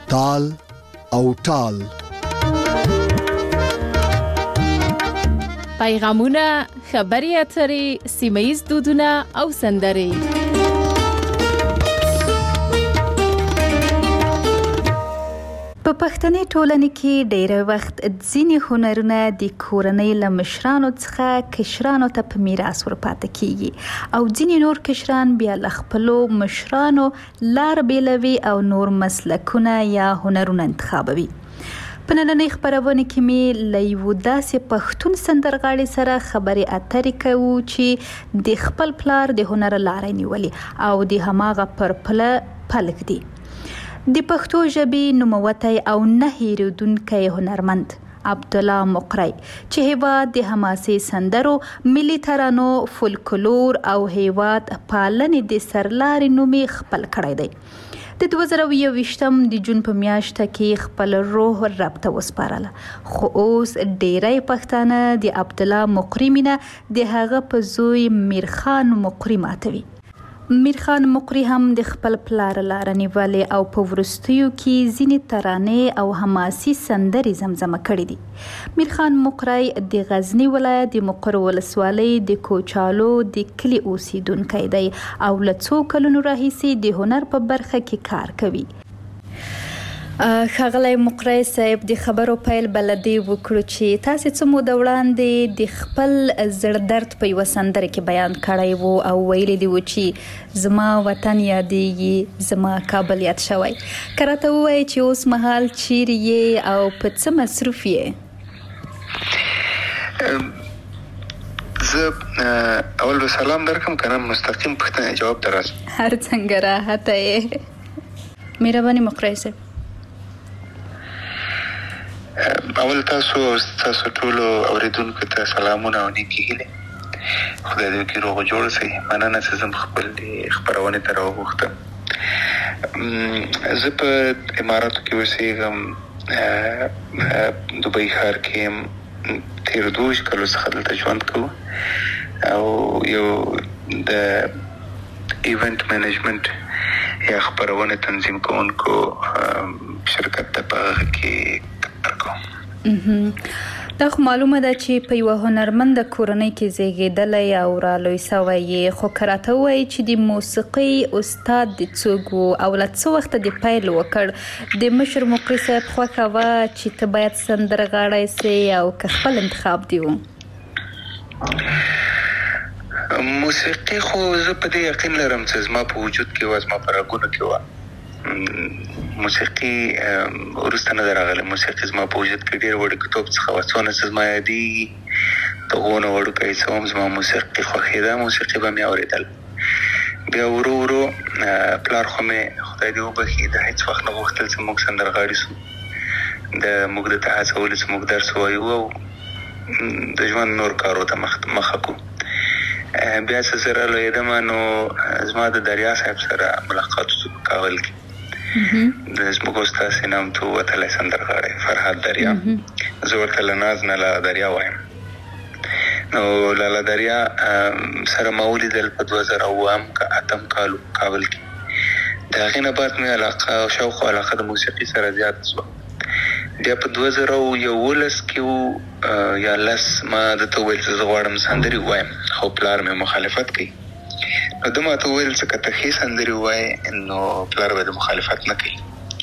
تال او ټال. پیغامونه، خبري اترې، سیمه‌ییز دودونه او سندرې. په پښتني ټولنې کې ډېر وخت ځینې هنرونه د کورنۍ له مشرانو څخه کشرانو ته په میراث ورپاتې کیږي او ځینې نور کشران بیا له خپلو مشرانو لار بیلوي او نور مسلکونه یا هنرونه انتخابوي. په نننۍ خپرونه کې مې له یو داسې پښتون سندرغاړي سره خبرې اترې کوو چې د خپل پلار د هنر لارې نیولې او د هماغه پر پله پلک دی. د پښتو ژبې نوموتی او نه هیریدونکی هنرمند عبدالله مقری چې هیواد د حماسي سندرو، ملي ترانو، فولکلور او هیواد پالنې د سرلاري نومي خپل کړی دی. د 2021 د جون په میاشت کې خپل روح رب ته وسپارله، خو اوس ډیری پښتانه د عبدالله مقری مینه د هغه په زوی میرخان مقری ماتوي. میرخان مقری هم د خپل پلار لاره نیولې او په وروستیو کې ځینې ترانې او حماسي سندرې زمزمه کړې دي. میرخان مقری د غزنی ولایت د مقر ولسوالۍ د کوچالو د کلي اوسیدونکی دی او له څو کلونو راهیسې د هنر په برخه کې کار کوي. ښاغلی مقری صاحب، د خبرو پیل بلدې وکړو چې تاسې څه موده وړاندې د خپل زړه درد په یوه سندره کې بیان کړی و او ویلي دي و چې زما وطن یادېږي، زما کابل یاد شوی. که راته ووایې چې اوس مهال چیرې یې او په څه مصروف یې؟ زه اول به سلام درکم که نه مستقیم پوښتنې جواب ته راشم؟ هر څنګه راحته یې. مهرباني مقری صاحب. اول تاسو ټولو اوریدونکو ته سلامونه او نیکې هیلې. خدای دې وکړي روغ جوړ شئ. مننه چې زه خپل خپرونې ته راوغوښتم. زه په اماراتو کې اوسېږم، دوبۍ ښار کې یم. تېرو 22 کالو څخه دلته ژوند کوو او یو د ایونت مینجمنت یا خپرونې تنظیم کوونکو شرکت ته په هغه کې کار کوم. دا خو معلومه ده چې په یوه هنرمنده کورنۍ کې زیږېدلی او رالوی سوی یې، خو که راته ووایي چې د موسیقۍ استاد د څوک و او له څه وخته د پیل وکړ؟ د مشر مقری صاحب خوښه وه چې ته باید سندرغاړی سې او که خپل انتخاب دی و؟ موسیقي خو زه په دې یقین لرم چې زما په وجود کې وه، زما په رګونو کې وه. موسیقي وروسته نه ده راغلی. موسیقي زما په وجود کې ډېر وړوکتوب څخه وه. څونه چې زما یادېږي د هغو نه وړوکی څه وم، زما موسیقي خوښېده، موسیقي به مې اورېدل. بیا ورو ورو پلار خو مې خدای دې وبخي د هېڅ وخت نه غوښتل چې موږ سندرغاړي سو. موږ د ته هڅولو چې موږ درس ووایو او د ژوند نور کارو ته مخه کړو. بیا چې زه رالویېدم نو زما د دریا صاحب سره ملاقات وشو په کابل کې. د زموږ استاد نامتو وتلی سندرغاړی فرهاد دریا، زه ورته له ناز نه لاله دریا وایم. نو لاله دریا سره ما ولیدل په 2008 کال کابل کې. د هغې نه بعد مې علاقه او شوق علاقه د موسیقي سره زیات شوه. بیا په 2011 کې یا 10 ما درته وویل چې زه غواړم سندرې ووایم، خو پلار مې مخالفت کوي. نو ده ماته وویل چې که ته ښې سندرې ووایې نو پلار به د مخالفت نه کوي.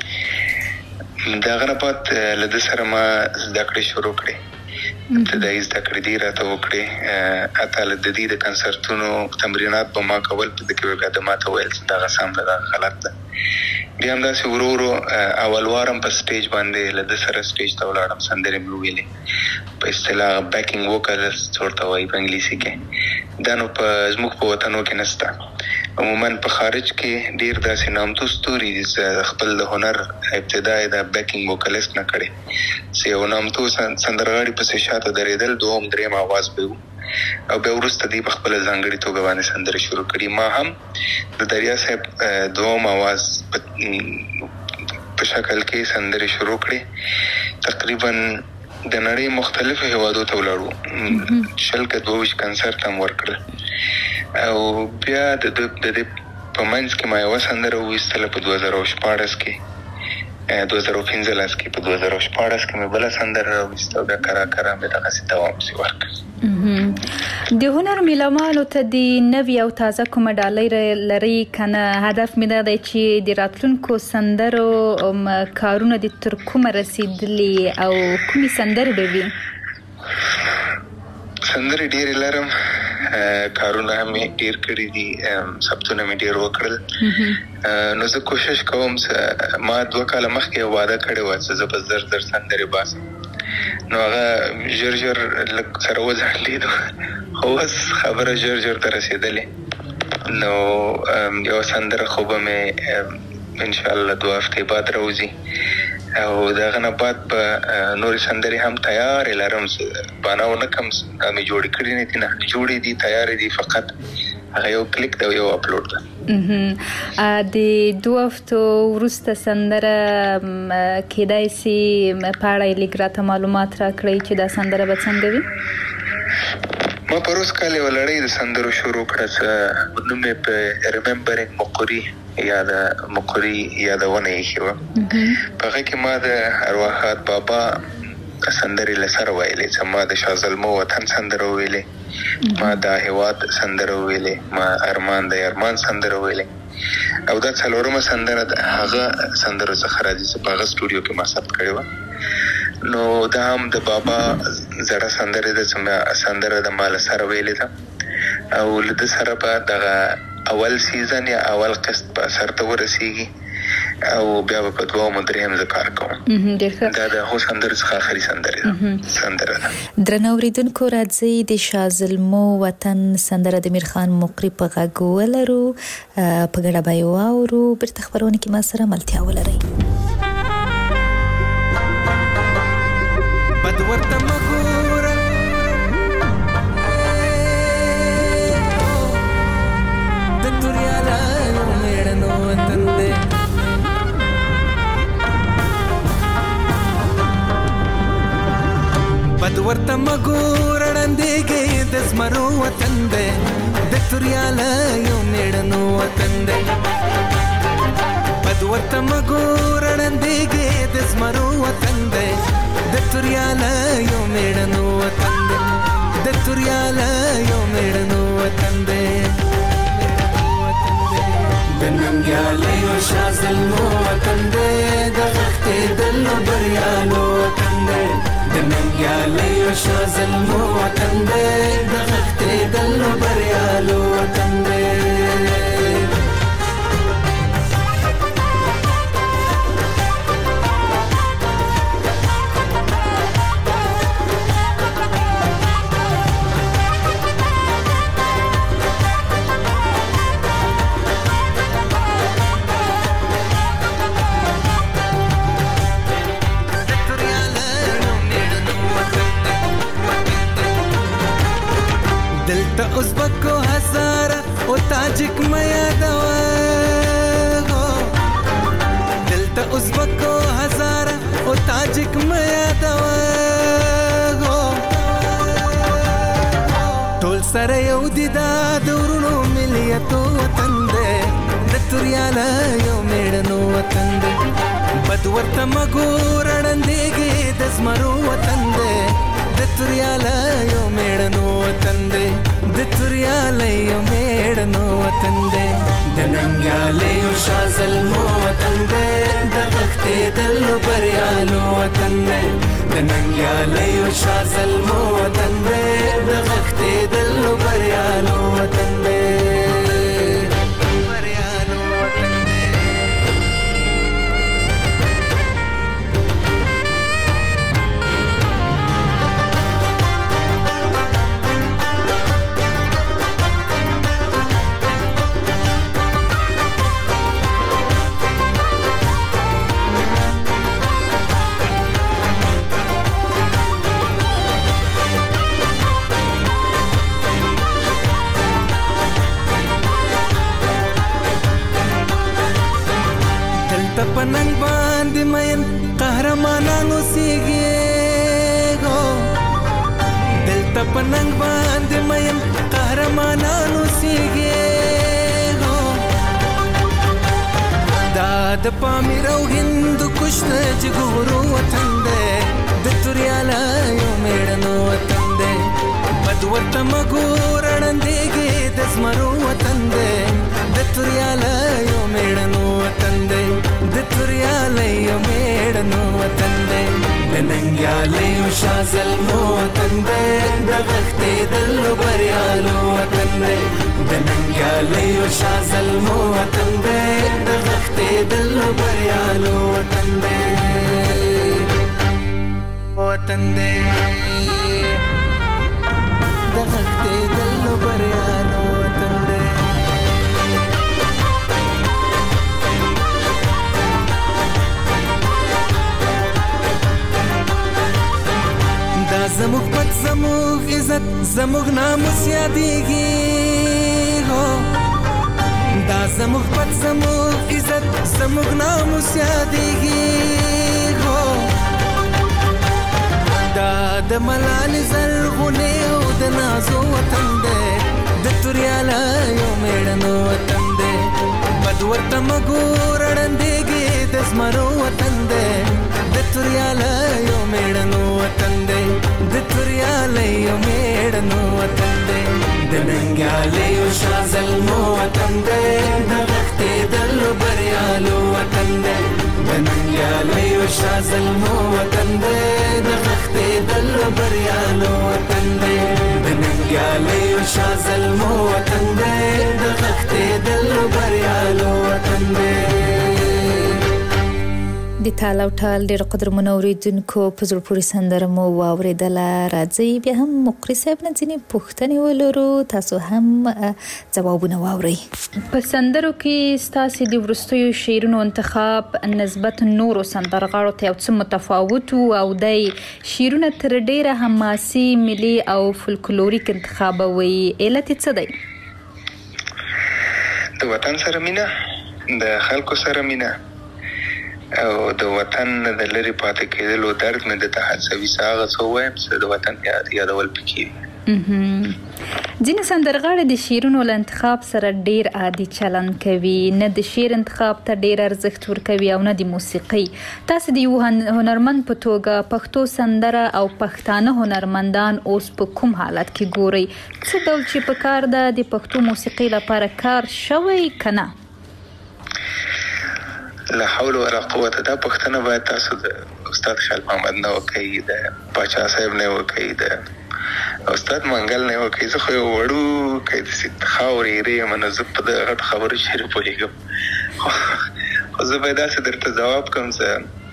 د هغه نه بعد له ده سره ما زده کړې شروع کړې. ابتدایي زده کړې دې راته وکړې. حتی له د دې د کنسرتونو تمرینات به ما کول. په ده کې به بیا ده ماته ویل چې دغه سم ده، دغه غلط ده. بیا همداسې ورو ورو اول وارم په سټیج باندې له ده سره سټیج ته ولاړم، سندرې مې وویلې. په اصطلاح بیکینګ ووکلز ورته وایي په انګلیسي کې. دا نو په زموږ په وطنو کې نشته. عموما په خارج کې ډېر داسې نامتو ستوري دي چې خپل د هنر ابتدا یې د بیکینګ ووکلیسټ نه کړې، چې یو نامتو سندرغاړي پسې شاته درېدل، دوهم درېم آواز به وو او بیا وروسته دوی په خپله ځانګړې توګه باندې سندرې شروع کړي. ما هم د دریا صاحب دوم آواز په شکل کې سندرې شروع کړې. تقریبا د نړۍ مختلفو هیوادو ته ولاړو، 22 کنسرت هم ورکړل او بیا د دې په منځ کې ما یوه سندره وویستله په 2014 کې 2015 کې په 2014 کې مې بل سندره راوستو بیا کرا مې دغه څه دوام شي ورکړ. د هنر میلمانو ته د نوې او تازه کومه ډالۍ لري کنه هدف مې دا دی چې د راتلونکو سندرو کارونه د تر کومه رسیدلي او کومې سندرې به وي؟ سندرې ډېرې لرم، کارونه مې ډېر کړي دي، ثبتونه مې ډېر وکړل. نو زه کوشش کوم ما 2 کاله مخکې وعده کړې وه چې زه به زر سندرې باسم، نو هغه ژر لږ سره وځنډېدو، خو اوس خبره ژر ته رسېدلې. نو یو سندره خو به مې انشاءالله 2 هفتې بعد راوځي او دغه نه بعد به نورې سندرې هم تیارې لرم. بانه ونه کم مې جوړې کړي نه دي، نه جوړې دي، تیارې دي، فقط هغه یو کلیک دی او یو اپلوډ ده. د 2 هفتو وروسته سندره کېدای شي په اړه یې لږ راته معلومات راکړئ چې دا سندره به څنګه وي؟ ما پروس کال یو لړۍ د سندرو شروع کړه چې نوم یې په ریممبرینګ مقري یا د مقري یادونه ایښې وه. په هغه کې ما د ارواحات بابا سندرې له سره ویلې، چې ما د شاه زلمو وطن سندره ویلې، ما د هیواد سندره ویلې، ما ارمان د ارمان سندره ویلې، او دا 4مه سندره د هغه سندرو څخه راځي چې په هغه سټوډیو کې ما ثبت کړې وه. نو دا هم د بابا زړه سندره ده چې ما سندره د ما له سره ویلې ده، او له ده سره به دغه اول سیزن یا اول قسط به سر ته ورسیږي او بیا به په 2 او 3 زه کار کوم. دا د هغو سندرو څخه آخري سندره ده. درنو اوریدونکو، راځئ د شاه زلمو وطن سندره د میرخان مقري په غږ ولرو، په ګډه به یې واورو. بیرته خپرونه کې ما سره ملتیا ولرئ. بد ورته مګوره د توریاله میړنو وطن دی، بد ورته مګوره ړندېږي د زمرو وطن دی، د توریاله یو میړنو وطن دی. بد ورته مګوره ړندېږي د زمرو وطن دی، د توریاله یو میړنو وطن دی، د توریاله یو میړنو وطن دی. د ننګیالیو شاه زلمو وطن دی، د غښتېدلو بریالو وطن دی، د ننګیالیو شاه زلمو وطن دی، د غښتېدلو بریالو وطن دی. ازبکو هزاره او تاجک میادوه، دلته ازبکو هزاره او تاجک میادوه، ټول سره یو دي دا د ورونو ملیتو وطن دی، د توریاله یو میړنو وطن دی. بد ورته مګوره ړندېږي د زمرو وطن دی، د توریاله یو میړنو وطن دی، د توریاله یو میړنو وطن دی. د ننګیالیو شاه زلمو وطن دی، د غښتېدلو بریالو وطن دی، د ننګیالیو شاه زلمو وطن دی، د غښتېدلو بریالو وطن دی. پننګ باندې مین قهرمانانو سیږي، دلته پننګ باندې مین قهرمانانو سیږي، دا د پامیر او هند کوش د جګورو وطن دی د توریاله یو میړنو وطن دی بد ورته مګور اړندېږي د زمرو وطن دی د توریاله یو میړنو وطن دی د توریاله یو میړنو وطن دی د ننګیاله یو شازلمو وطن دی د غښتېدلو بریالو وطن دی د ننګیاله یو شازلمو وطن دی د غښتېدلو بریالو وطن دی وطن دی د غښتېدلو بریالو وطن دی دا زموږ پت زموږ عزت زموږ ناموس یادېږي دا زموږ پت زموږ عزت زموږ ناموس یادېږي دا د ملالې زرغونې او د نازو وطن دی د توریاله یو میړنو وطن دی بد ورته مګور اړندېږي د زمرو وطن دی د توریاله یو میړنو وطن دی د توریاله یو میړنو وطن دی د ننګیاله یو شازلمو وطن دی د غښتېدلو بریالو وطن دی د ننګیاله یو شازلمو وطن دی د غښتېدلو بریالو وطن دی د ننګیاله یو شازلمو وطن دی د غښتېدلو بریالو وطن دی د تال او ټال ډېر قدرمنو اوریدونکو په زړه پورې سندره مو واورېدله. راځئ بیا هم مقري صاحب نه ځینې پوښتنې ولرو، تاسو هم ځوابونه واورئ. په سندرو کې ستاسې د وروستیو شعرونو انتخاب نسبت نورو سندرغاړو ته یو څه متفاوت او دی شعرونه تر ډېره حماسي، ملي او فولکلوریک انتخابوي. علت یې څه دی؟ د وطن سره مینه، د خلکو سره مینه او د وطن د لرې پاتې کېدلو درد مې د هڅوي څه هغه څه ووایم چې د وطن یادول پکې وي. ځینې سندرغاړي د شعرونو له انتخاب سره ډېر عادي چلند کوي، نه د شعر انتخاب ته ډېر ارزښت ورکوي او نه د موسیقۍ. تاسو د یو هنرمند په توګه پښتو سندره او پښتانه هنرمندان اوس په کوم حالت کې ګورئ؟ څه ډول چې په کار ده د پښتو موسیقۍ لپاره کار شوی که نه؟ لا حول ولا قوت. دا پښتنه باید تاسو د استاد خیال محمد نه وکړئ، د پاچا صاحب نه وکړئ، د استاد منګل نه وکړئ. زه خو یو وړوکی داسې خاورې ایرې یم، نو زه په دغه غټ خبرو چېرې پوهېږم. خو زه باید داسې درته ځواب کوم چې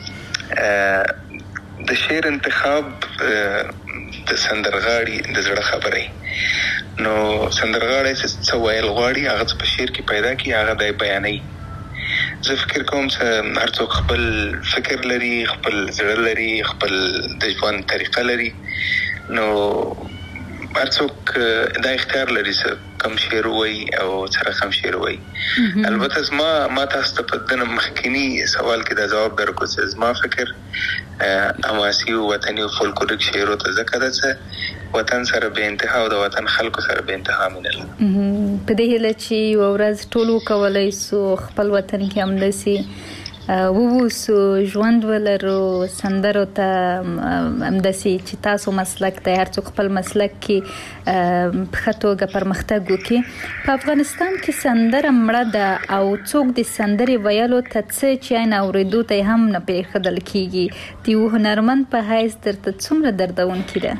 د شعر انتخاب د سندرغاړي د زړه خبرې. نو سندرغاړی چې څه ویل غواړي هغه څه په شعر کې پیدا کړي، هغه دی بیانوي. زه فکر کوم چې هر څوک خپل فکر لري، خپل زړه لري، خپل د ژوند طریقه لري. نو هر څوک دا اختیار لري چې کوم شعر ووایي او څه رقم شعر ووایي. البته ما تاسو ته په دنه مخکینی سوال کې دا ځواب درکړو چې زما فکر حماسي او وطني او فولکلوریک شعرو ته ځکه ده چې وطن سره به انتها او د وطن خلکو سره به انتها مینه لري. په دې هیله چې یوه ورځ ټول وکولی سو خپل وطن کې همداسې ووسو، ژوند ولرو، سندرو ته همداسې چې تاسو مسلک دی هر څوک خپل مسلک کې په ښه توګه پرمختګ وکړي. په افغانستان کې سندره مړه ده او څوک د سندرې ویلو ته څه چې عین اورېدو ته هم نه پرېښودل کېږي. د یو هنرمند په حیث درته څومره دردونکې ده؟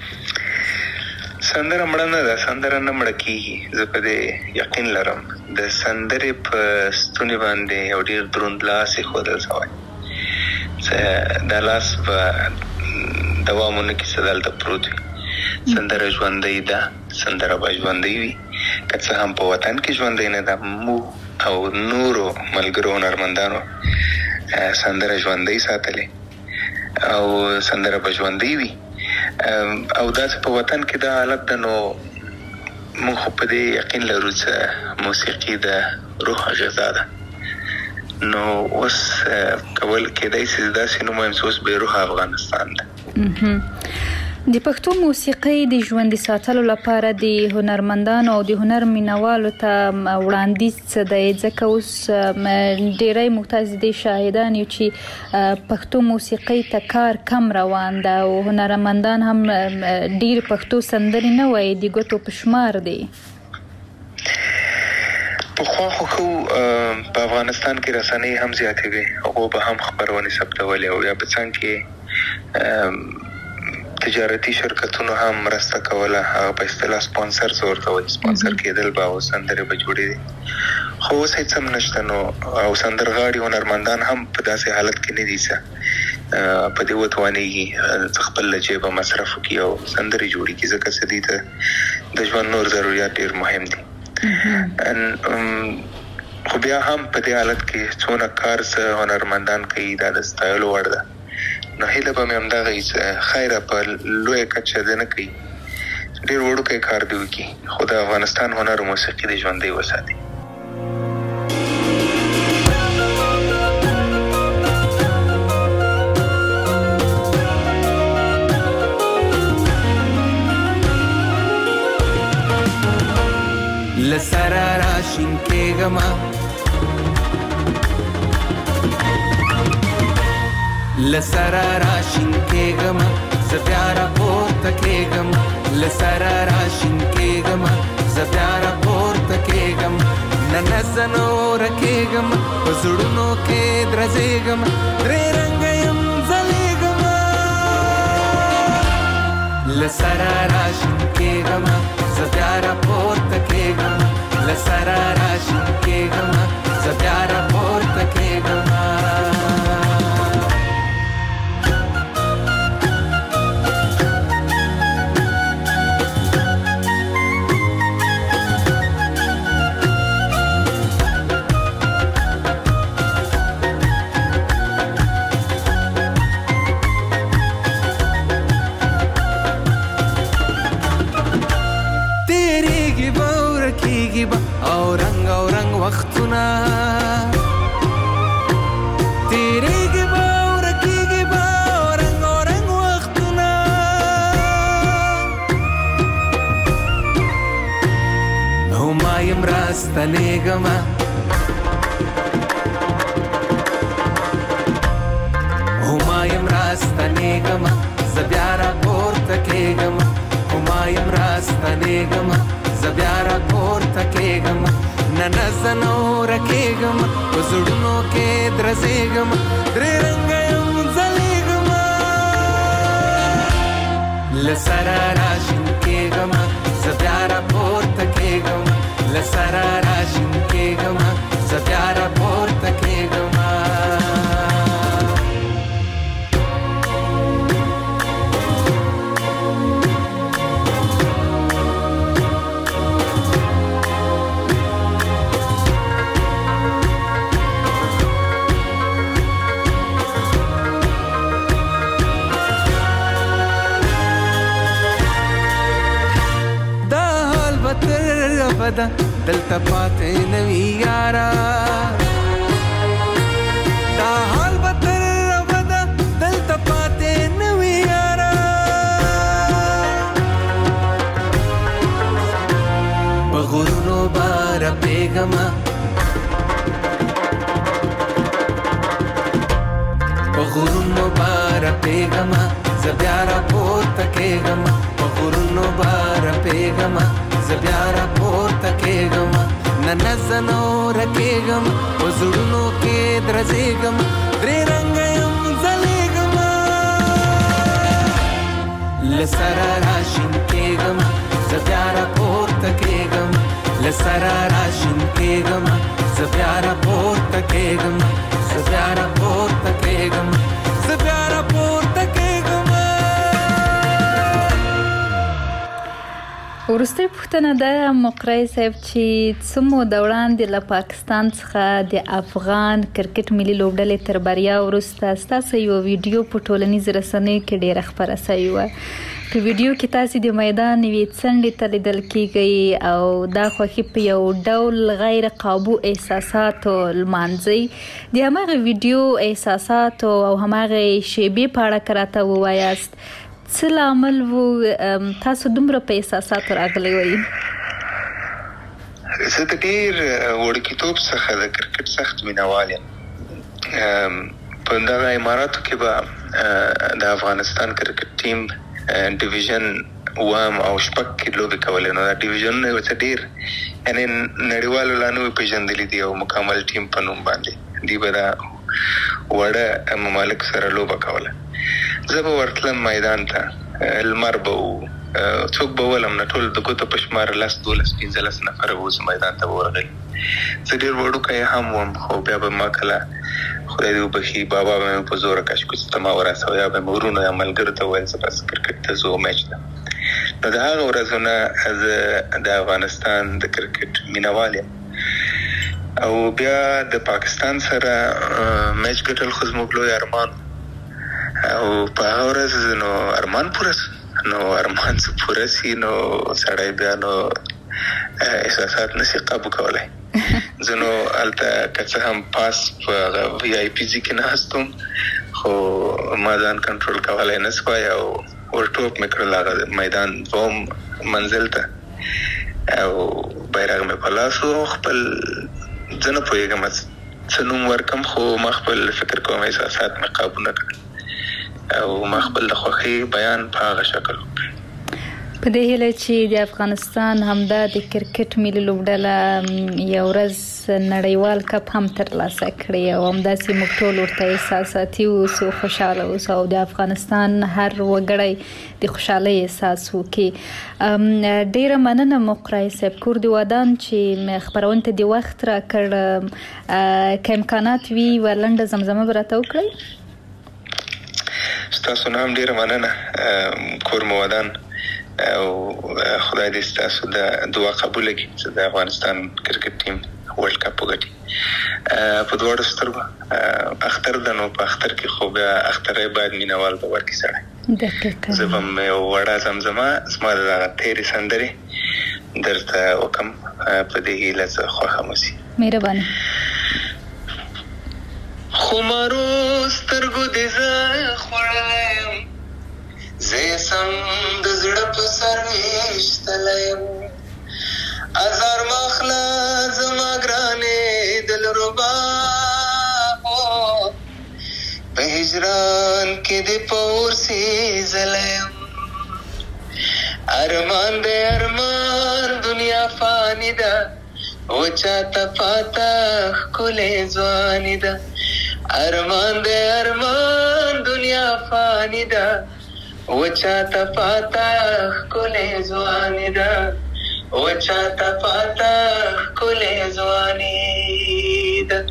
سندره مړه نه ده، سندره نه مړه کېږي. زه په دې یقین لرم. د سندرې په ستوني باندې یو ډېر دروند لاس ایښودل شوی چې دا لاس به دوام ونه کړي، چې دلته پروت وي. سندره ژوندۍ ده، سندره به ژوندۍ وي. که څه هم په وطن کې ژوندۍ نه ده، موږ او نورو ملګرو هنرمندانو سندره ژوندۍ ساتلې او سندره به ژوندۍ وي. او داسې په وطن کې دا حالت ده، نو موږ خو په دې یقین لرو چې موسیقي د روح غذا ده. نو اوس کول کېدای شي داسې نوم وایم چې اوس بې روح افغانستان ده. د پښتو موسیقۍ د ژوندي ساتلو لپاره د هنرمندانو او د هنر مینوالو ته وړاندیز څه دی؟ ځکه اوس ډېری موږ د شاهدان یو چې پښتو موسیقۍ ته کار کم روان ده او هنرمندان هم ډېر پښتو سندرې نه وایي، د ګوتو په شمار دي. پخوا خو په افغانستان کې رسنۍ هم زیاتې وي، هغو به هم خپرونې ثبتولې او یا په څنګ کې تجارتي شرکتونو هم مرسته کوله، هغه په اصطلاح سپانسر ورته وایي، سپانسر کېدل به او سندرې به جوړېدې. خو اوس هېڅ هم نشته نو او سندرغاړي هنرمندان هم په داسې حالت کې نه دي څه په دې وتوانېږي خپل له جیبه مصرف وکړي او سندرې جوړې کړي، ځکه چې دې ته د ژوند نور ضروريات ډېر مهم دي. خو بیا هم په دې حالت کې څونه کار څه هنرمندان کوي دا د ستایلو وړ ده. نو هیله به مې همدغه وي چې خیره په لویه کچه دې نه کوي، ډېر وړوکی کار دې وکړي، خو د افغانستان هنر او موسیقي دې ژوندی وساتي. لسره راشین کېږمه لسره راشین کېږمه زه بیا راپورته کېږم، لسره راشین کېږمه زه بیا راپورته کېږم، نه زه نوره کېږم په زړونو کې درزېږم، درې رنګه یم ځلېږمه. لسره راشین کېږمه زه بیا راپورته کېږم، لسره راشین کېږمه زه بیا راپورته کېږمه. او رنگ وختونه تیریږي به او رکیږي به او رنگ وختونه، هما یم راستنېږمه هما یم راستنېږمه زه بیا راپورته کېږم، هما یم راستنېږمه زه بیا راپورته کېږم، نه زه نوره کېږم په زړونو کې درزېږم، درې رنګه یم ځلېږمه. لسره راشین کېږمه زه بیا راپورته کېږم، لسره راشین کېږمه زه بیا راپورته کېږمه. دلته پاتې نوي یارا، دا حال به تر ابده دلته پاتې نوي یارا، په غرونو به رپېږمه په غرونو به رپېږمه زه بیا راپورته کېږم، په غرونو به رپېږمه زه بیا راپورته کېږم، نه زه نوره کېږم په زړونو کې درزېږم، درې رنګه یم ځلېږمه. لسره راشین کېږم زه بیا راپورته کېږم، لسره راشین کېږم زه بیا راپورته کېږم، زه بیا راپورته کېږم، زه بیا راپورته کېږم. وروستۍ پوښتنه ده مقری صاحب چې څه موده وړاندې له پاکستان څخه د افغان کرکټ ملي لوبډلې تر بریا وروسته ستاسو یو ویډیو په ټولنیزو رسنیو کې ډېره خپره شوې وه. په ویډیو کې تاسو د میدان یوې څنډې ته لیدل کېږئ او دا خوښي په یو ډول غیر قابو احساساتو لمانځئ. د هماغه ویډیو احساساتو او هماغه شیبې په اړه که راته ووایاست څه لامل وو تاسو دومره په احساساتو راغلی وئ؟ زه د ډېر وړکیتوب څخه د کرکټ سخت مینهوال یم. په دغه اماراتو کې به د افغانستان کرکټ ټیم ډیویژن وام او شپږ کې لوبې کولې، نو دا ډیویژنونه یې ورته ډېر یعنې نړیوالو لا نه وي پېژندلي دي او مکمل ټیم په نوم باندې دوی به دا وړه ممالک سره لوبه کوله. زه به ورتلم میدان ته، لمر به و، څوک به ولم نه، ټول د ګوتو په شمار 10 12 15 نفره به اوس میدان ته به ورغلي. زه ډېر وړوکی هم وم، خو بیا به ما کله خدای دې وبخي بابا به مې په زوره کشکش ته ما ورسوه، یا به مې ورونو یا ملګرو ته ویل زه بس کرکټ ته ځو میچ ته. نو د هغه ورځو نه زه د افغانستان د کرکټ مینهوال یم. او بیا د پاکستان سره میچ ګټل خو زموږ لوی ارمان، او په هغه ورځ نو ارمان پوره سو. نو ارمان څه پوره سي نو سړی بیا نو احساسات نشي قابو کولی. زه نو هلته که څه هم پاس په وی آی پي جي کې ناست وم، خو ما ځان کنټرول کولی نه سوای او ورټوپ مې کړل هغه میدان دوم منزل ته، او بیرغ مې په لاس و. خپل زه نه پوهېږم څه نوم ورکم، خو ما خپل فکر کوم احساسات مې قابو نه کړل او ما خپل د خوښۍ بیان په هغه شکل وکړ. په دې هیله چې د افغانستان همدا د کرکټ ملي لوبډله یو ورځ نړیوال کپ هم ترلاسه کړي او همداسې موږ ټول ورته احساساتي اوسو، خوشحاله اوسو او د افغانستان هر وګړی د خوشحالۍ احساس وکړي. ډیره مننه مقرای صاحب، کور د ودان چې خپرونې ته د وخت راکړ. که امکانات وي و لنډه زمزمه به راته وکړئ. ستاسو نه هم ډیره مننه، کور مو ودان او خدای دې ستاسو د دعا قبوله کړي چې د افغانستان کرکټ ټیم ورلډ کپ وګټي. په دواړو سترګو اختر ده، نو په اختر کې خو بیا اخترۍ باید مینهوال به ورکړي سړی. زه به هم یو وړه زمزمه زما د دغه تېرې سندرې درته وکړم، په دې هیله زه خوښه مو سي. مهرباني. خمارو سترګو دې زه خوړلی یم، زه سم د زړه په سر ویشتلی یم. ازار ماخله زما ګرانې دلربا، په هجران کې دې په اور سیزلی یم. ارمان دې ارمان دنیا فانی ده، وچاته پاته ښکلې ځواني ده. ارمان دې ارمان دنیا فانی ده، وچاته پاته ښکلې ځواني ده، وچاته پاته ښکلې ځواني ده.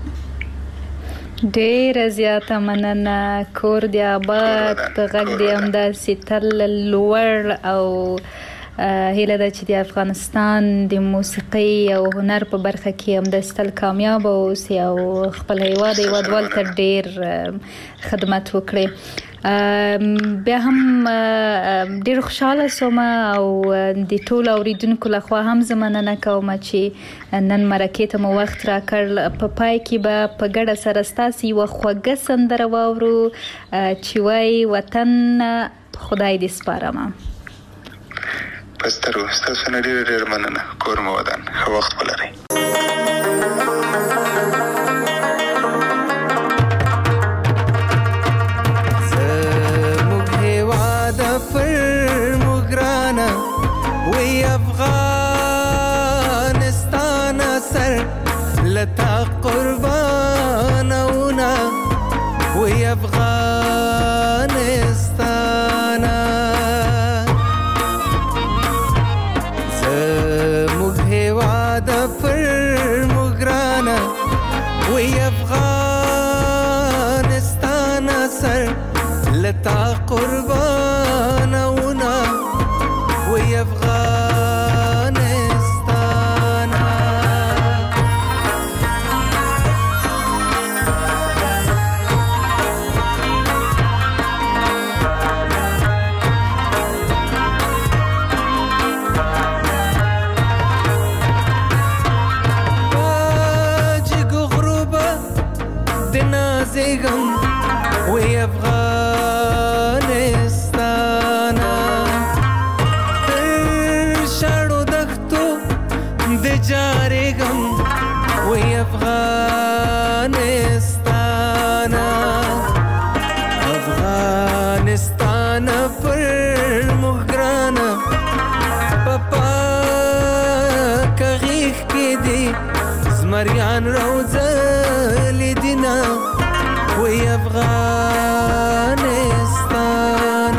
ډېره زیاته مننه، کور دې آباد، غږ دې همداسې تل لوړ او هیله ده چې د افغانستان د موسیقۍ او هنر په برخه کې همداسې تل کامیابه اوسي او خپل هیوادوالو ته ډېر خدمت وکړي. بیا هم ډېر خوشحاله سوم او د ټولو اوریدونکو لخوا هم زه مننه کوم چې نن مرکې ته مو وخت راکړ. په پای کې به په ګډه سره ستاسې یوه خوږه سندره واورو چې وایي وطن خدای دې سپارمه. پسترو ستاسو نه ډېر ډېر مننه، کور مو ودان، ښه وخت ولرئ. زموږ هېواد پر موږ ګرانه وی افغانستان سر لتا قربانونه وی افغانستان. زموږ هېواد پر موږ ګرانه وی افغانستان سر لتا قربانونه وی افغانستان. زیگم وی افغانستان افغان روزل دینا وی افغانستان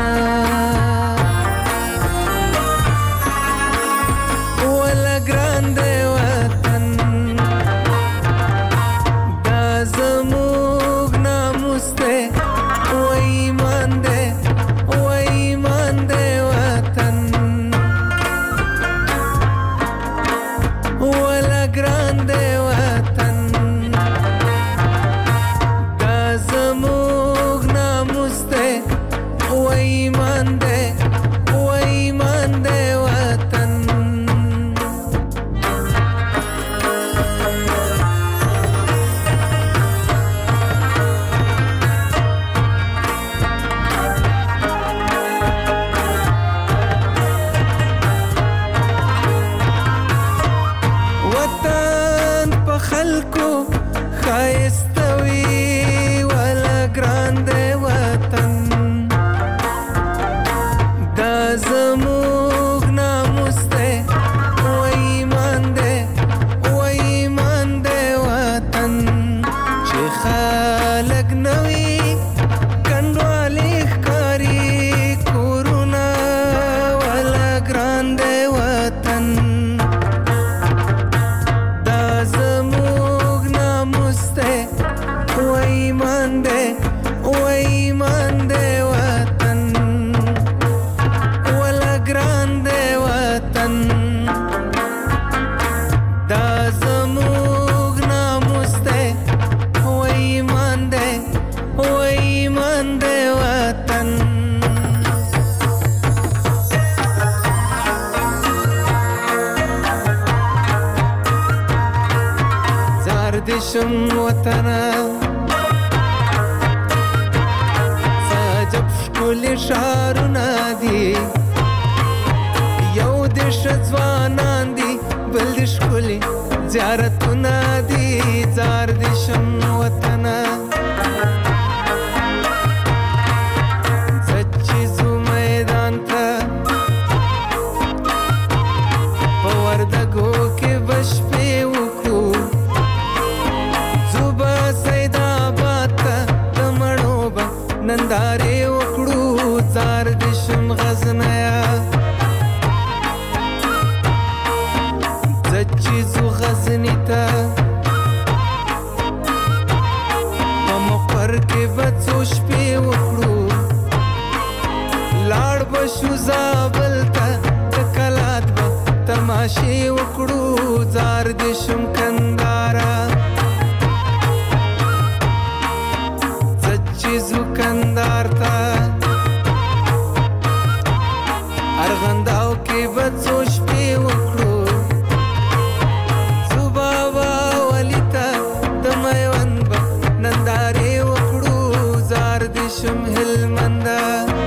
ولا ګران دی وطن دا زموږ ناموس دی و ایمان دی وطن ولا ګران دی وطن دا زموږ ناموس دی و ایمان دی وطن وطن په خلکو ښایسته وي ولا ګران دی وطن دا زموږ ناموس دی و ایمان دی وطن چې خلک نه وي کنډوالې ښکاري کورونه ولا ګران دی وطن دا زموږ ناموس دی و ایمان دی وطن ولا ګران دی وطن دا زموږ ناموس دی و ایمان دی وطن زار دې شم وطنه سجب ښکلي ښارونه دي یو دې ښه ځوانان دي بل دې ښکلي زیارتونه دي زار دې شم وطنه زه چې ځو میدان ته په وردګو کې به شپې وکړو ځو به سیدآباد ته د مڼو به نندارې وکړو زار دې شم غزنیه زه چې ځو غزني ته په مقر کې به څو شپې وکړو لاړ به شو زابل ته د کلات به تماشې وکړو زار دې شم کندهاره زه چې ځو کندهار ته ارغنداو کې به څو شپې وکړو ځو بابا ولي ته د میوند به نندارې وکړو زار دې شم هلمنده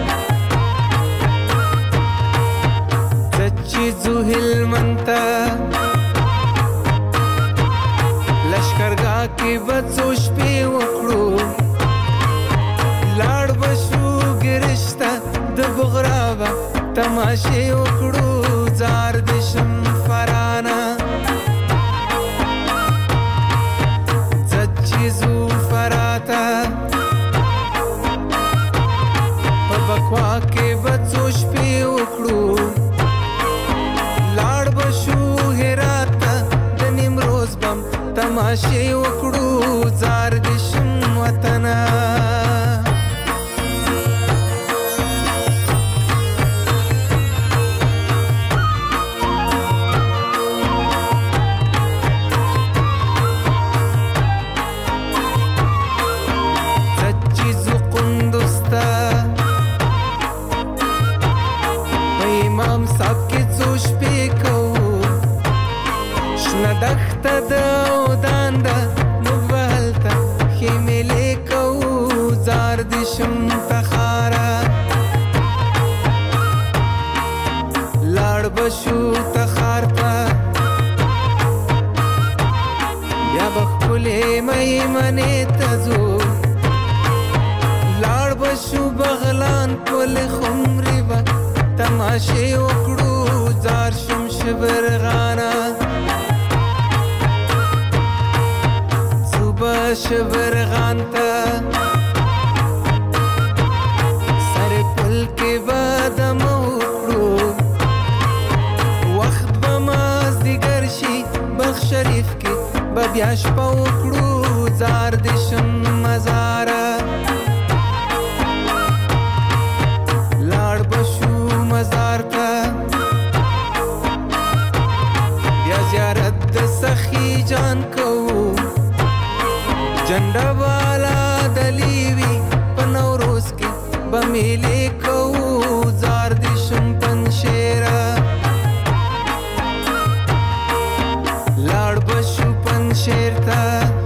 زه چې ځو هلمند ته لشکرګاه کې به څو شپې وکړو لاړ به شو ګرش ته د بغرا به تماشې وکړو زار دې شم فرانه زه چې ځو فراه ته په بکوا کې به څو شپې وکړو لاړ به شو هرات ته د نیمروز بم تماشې وکړو زار دې شم وطنه دښته د اودان ده موږ به هلته خیمې کوو زار دې شم تخاره لاړ به شو تخار ته بیا به ښکلې میمنې ته ځو لاړ به شو بغلان پل خمرې به تماشې وکړو زار شم شبرغانه شبرغان ته سر پل کې بادم وکړو وخت به مازدیګر شي بخ شریف کې به بیا شپه وکړو زار د شم مزاره لاړ بشو مزار ته بیا زیارت د سخی جان کوو جنډه والا دلیوی په نوروز کې به میلې کوو زار د شم پنشیره لاړ بشو پنشیر ته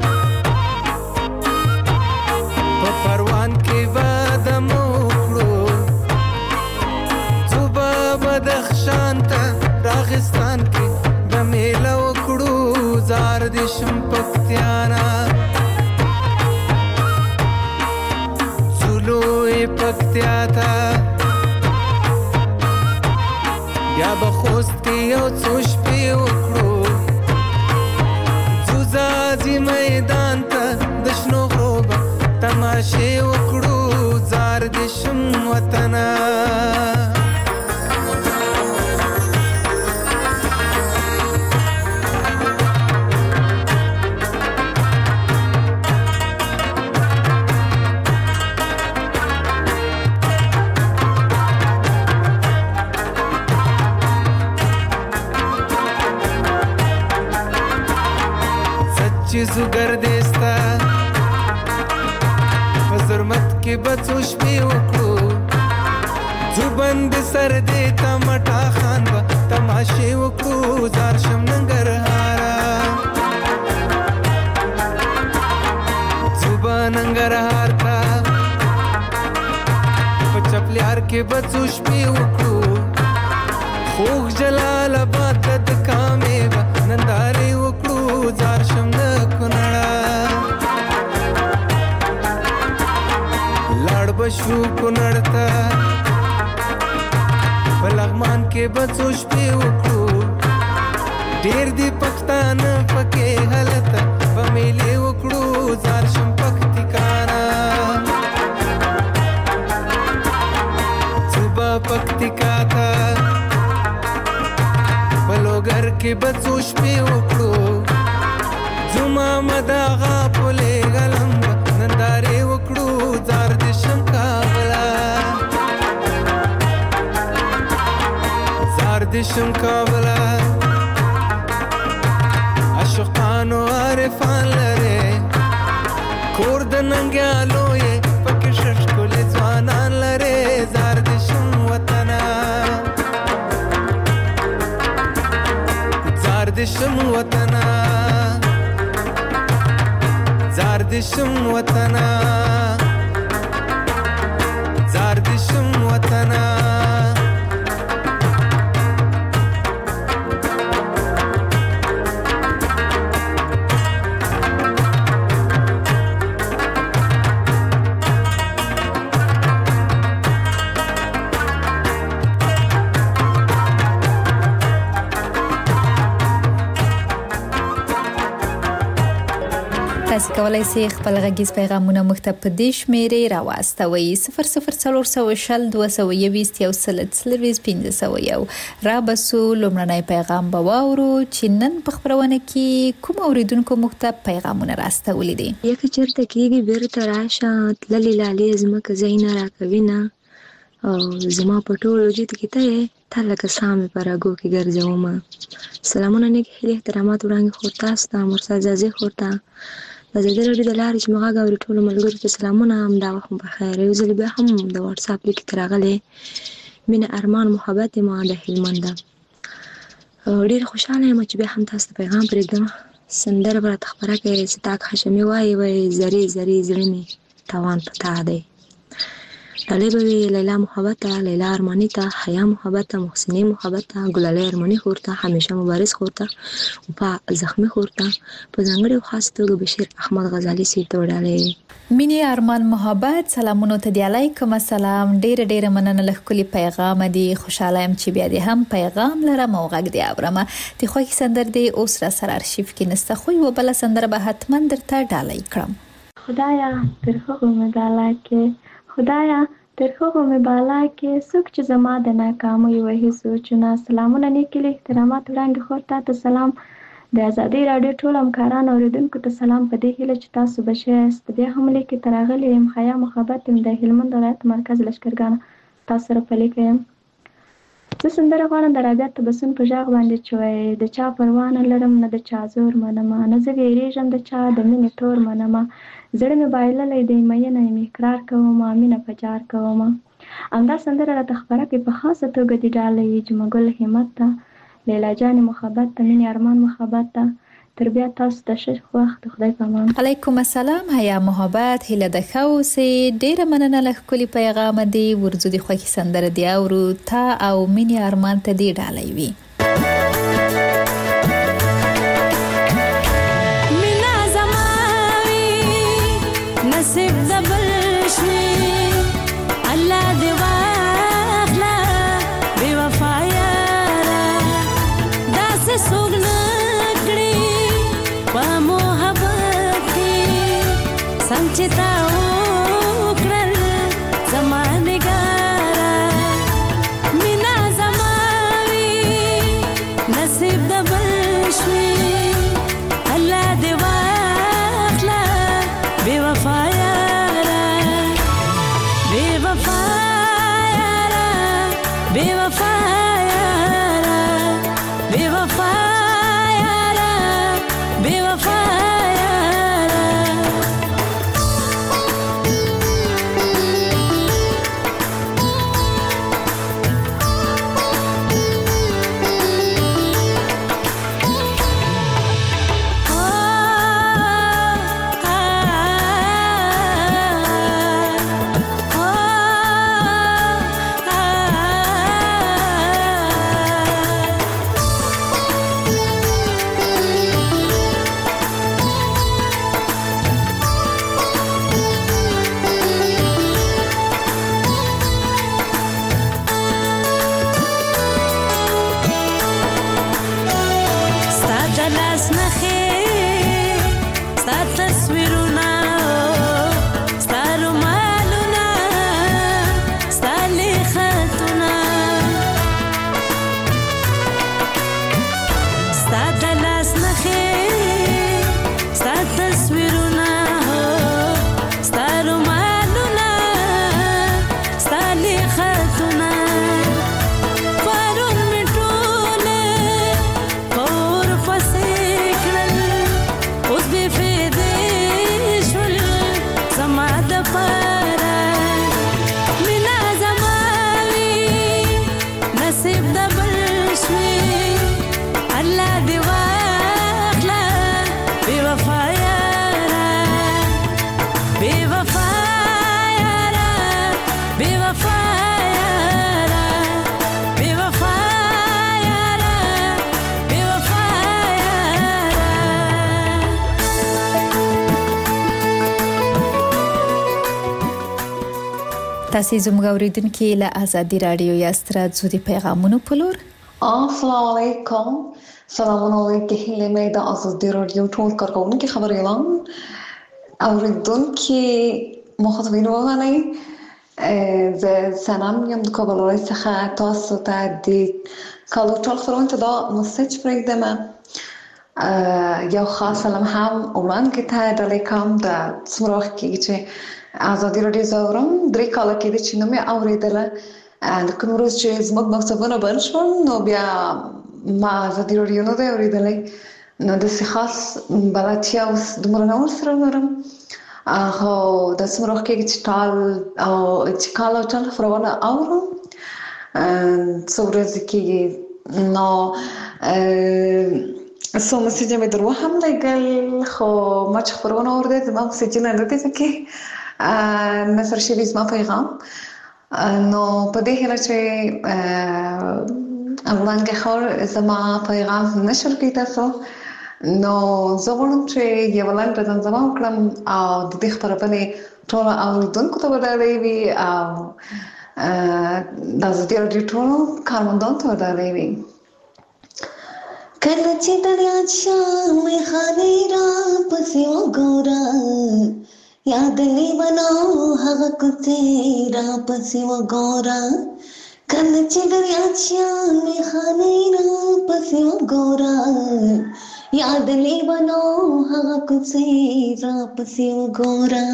په پروان کې بادم وکړو ځو به بدخشان ته راغستان کې به میله وکړو زار د شم پکتیانا پکتیا تا یا بخوست کې یو څو شپې وکړو ځوځي میدان ته د شنو غرو به تماشې وکړو زار د شم وطنه چیزو گردستا فزرمت کې بچو شپې وکړو جو بند سر دیتا مټا خان با تماشې وکړو زار شم ننګرهارا جو با ننګرهار تا په چپلیار کې بچو شپې وکړو خوږ جلال آباد د کامې با نندارې وکړو زار شم د کونړه لاړ بشو کونړ ته په لغمان کې بڅو شپې وکړو ډېر دي پښتانه پکې هلته به میلې وکړو زار شم پکتیکانا صوبه پکتیکا ته بلوګر کې بڅو شپې وکړو زما مداغه پولې غلم نندارې وکړو زار د شم کابلا زار د شم کابلا عاشقانو عارفان لري کور د ننګیالو یې پکې ششکولې ځوانان لري زار د شم وطنه زار د شم وطنه زار د شم وطنه زار د شم وطنه تاسو کولای شئ خپل غږیز پیغامونه موږ ته په دې شمیرې راواستوئ 00420 را بسو لومړنی پیغام به واورو چې نن په خبرونه کې کوم اوریدونکو موږ ته پیغامونه راستولي دي یک چرته کېږي بیرته راشه تللې لالې زمکه زینا راکوینه او زما په ټولو جیت کې ته لکه سامې پراګو کې ګرځوم سلامونه نیک هیله احترامات وړاندې خو تاسو ته مرسا ځازي خورتا د زړه د لارې چې مغا غوړي ټول ملګرو ته سلامونه هم دا وخت په خیر یو ځل به هم د واتس اپ لیک تراغله مینه ارمان محبت ما د هلمند ډیر خوشاله یم چې به هم تاسو ته پیغام پرېږدم سندره به خبره کوي ستاک هاشمي وای زری زری زړه می توان پتا دی ډالۍ به وي لیلا محبت ته، لیلا ارماني ته، حیا محبت ته، محسنې محبت ته، ګلالۍ ارماني خور ته، همیشه مبارز خور ته، په زخمي خور ته، په ځانګړي او خاص توګه بشیر احمد غزالي سي ته ډالۍ وي. مینې ارمان محبت سلامونو ته دی. علیکم السلام. ډېر مننه له ښکلي پیغام دی. خوشاله یم چې بیا دې هم پیغام لرم او غږ دی اورم. د خوښي سندر دی اوس را سره ارشیف کې نسته، خو یو بل سندر به حتما درته ډالۍ کړم. خدایا تر هغو مې بالا کې، خدایا تر هغو مې بالا کې، څوک چې زما د ناکامۍ وهي سوچونه. سلامونه نیکې احترامات وړاندې خور ته سلام. د ازادۍ راډیو ټول همکاران اوریدونکو ته سلام، په دې هیله چې تاسو به ښه یاست. بیا هم لیکې ته راغلی یم، حیا محبت یم د هلمند ولایت مرکز لښکرګانه تاسو سره په لیکه یم. زه سندره غواړم د رابعه تبسم په غږ باندې چې وایي د چا پروا نه لرم نه د چا زور منمه، نه زه ویرېږم د چا د مینې تور منمه، زړه مې بایللی دی مینه یم اقرار کومه، مینه په جار کومه. همدا سندره راته خپره کړي په خاصه توګه دې ډالۍ جمعګل همت ته، لیلا جانې محبت ته، مینې ارمان محبت ته. تر بیا تاسو ته ښه وخت، خدای په امان. علیکم السلام. حیا محبت هیله د ښه اوسې. ډېره مننه له ښکلي پیغام دی. ورځو د خوښي سندره دی اورو تا او مینې ارمان ته دې ډالۍ وي. نصیب د بل شوي الله دې واخله بې وفا یاره، داسې څوک نه کړي په محبت کې سم چې تا وکړل زما نګاره. مینا زما وي نصیب د بل شوي الله دې واخله بے وفا یارا، بے وفا یارا، بے وفا یارا، بے وفا یارا، بے وفا یارا. تاسو زموږ اوریدونکو له ازادي رادیو یاستراتزو د پیغامونو په لور. السلام علیکم. سلامونه علیکم هیله مې د ازادي رادیو ټول کارکونکو خبريالان اوریدونکو مخاطبین وغنی ز سلام یم د کابل ولایت څخه تاسو ته د کالو ټول خبرونه دا مسج پرېږدم. یو خاص سلام هم وړاندې ته ډالۍ کوم د څومره کې چې ازادي رادیو زورم درې کاله کې چې نو مې اوریدله د کوم ورځ چې زموږ مکتبونه بند شول نو بیا ما ازادي رادیو نه دی اوریدلی، نو داسې خاص بلدتیا اوس دومره نه ورسره لرم. خو داسې مې راښکېږي چې کال او ټال خپرونه اورم څو ورځې کېږي. نو څو مسیجونه مې در وهم لګل، خو ما چې خپرونه اورېده زما مسیجونه نه دي پکې نثر شوي زما پیغام نو په دې هیله چې وړاندې خور زما پیغام نشر کړئ تاسو نو زه غواړم چې یو لنډه زمزمه وکړم او د دې خپرونې ټولو اورېدونکو ته ودرې وي او د ازادي راډیو ټولو کارمندانو ته ودرې وي. کله چې دریاب شامې خانې را پسې وګوره یاد لیونو هغه کوڅې را پسې وګوره کله چې دریاب شامې خانې را پسې وګوره یاد لیونو هغه کوڅې را پسې وګوره